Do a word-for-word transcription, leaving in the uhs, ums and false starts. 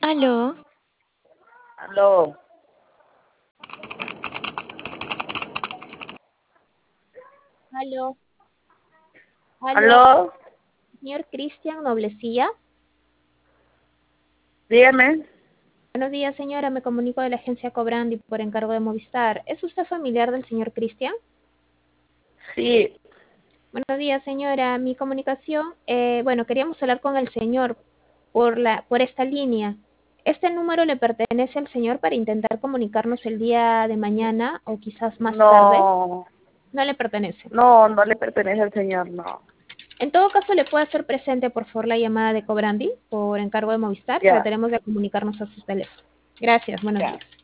Aló, Aló, Aló, aló, aló, señor Cristian Noblecilla. dígame. Buenos días, señora. Me comunico de la agencia Cobrandi por encargo de Movistar. ¿Es usted familiar del señor Cristian? Sí, Buenos días, señora. Mi comunicación, eh, bueno, queríamos hablar con el señor por la, por esta línea. ¿Este número le pertenece al señor para intentar comunicarnos el día de mañana o quizás más tarde? no, No le pertenece. no, no le pertenece al señor, no. En todo caso, ¿le puede hacer presente, por favor, la llamada de Cobrandi por encargo de Movistar? Ya, Trataremos de comunicarnos a su teléfono. Gracias. Buenos ya. días.